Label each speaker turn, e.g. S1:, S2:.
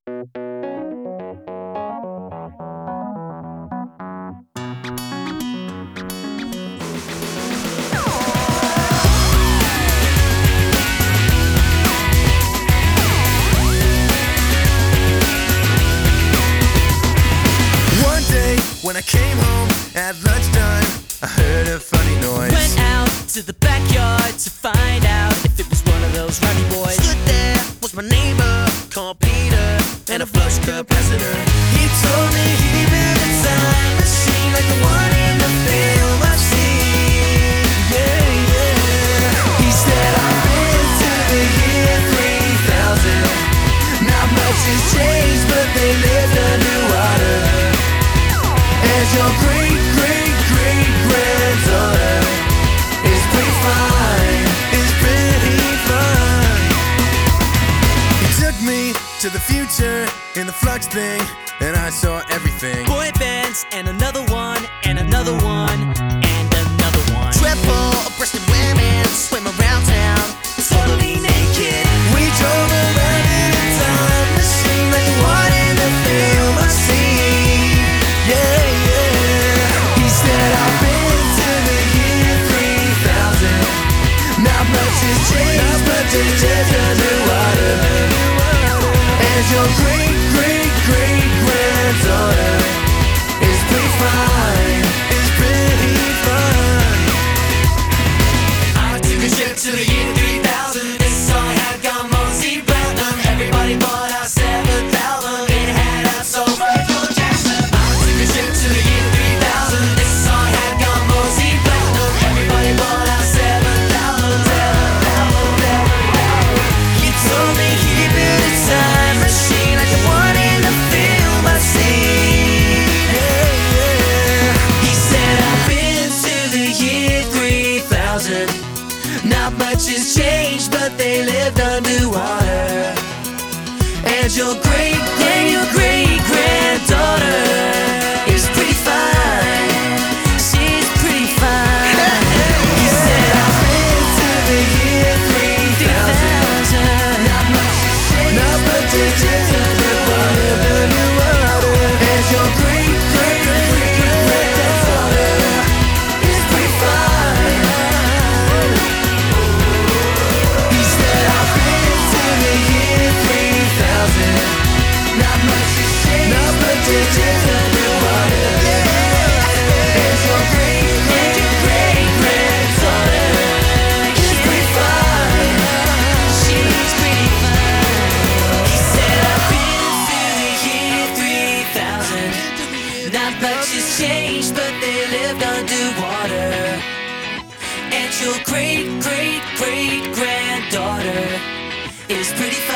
S1: When I came home at lunchtime, I heard a funny noise.
S2: Went out to the backyard to find out if it was one of those rowdy boys.
S1: Stood there was my neighbor called Peter and a flush capacitor. He told me he built a time machine like the one in the film I've seen. Yeah, yeah. He said I've been to the year 3000. Not much has changed, but they lived underwater. As your great-great-great-granddaughter is pretty fine, is pretty fine. He took me to the future in the flux thing, and I saw everything.
S2: Boy bands and another one, and another one, and another one.
S1: Triple-breasted women swim around town, totally naked. We drove around in a time machine like the one in the film I've seen. Yeah. I've been to the year 3000. Not much has changed, but they lived underwater. And your great-great-great-granddaughter is pretty fine, is pretty fine. I took a trip to the year 3000. This song had gone mostly platinum. Everybody bought our 7th album. It had our soul Michael Jackson. I took a trip to the year 3000. This song had gone mostly platinum. Everybody bought our 7th album. You told me he built a time machine like the one in the film I've seen. Yeah, yeah. He said I've been to the year 3000. Not much has changed, but they lived underwater. And your great-great-great-granddaughter is pretty fine. She's pretty fine. He said I've been to the year 3000. Not much has changed, not much has changed, underwater. And your great-great-great-granddaughter is pretty fine. He said I've been to the year 3000. Not much has changed, not much has changed, underwater. And your great-great-great-granddaughter is pretty fine.
S2: She's pretty fine. He said I've been to the year 3000. Not much has changed, but they lived underwater. And your great-great-great-granddaughter is pretty fine.